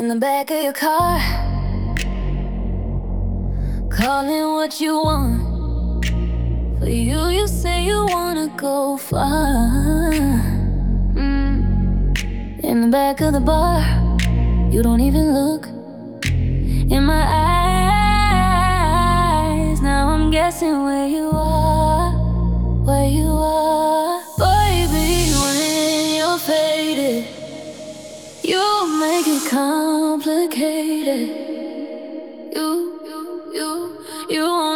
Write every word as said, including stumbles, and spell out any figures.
in the back of your car, calling what you want. For you, you say you wanna go far. mm. In the back of the bar, you don't even look in my eyes. Now I'm guessing where you are, where you are. Baby, when you're faded, you make it complicated. You, you, you, you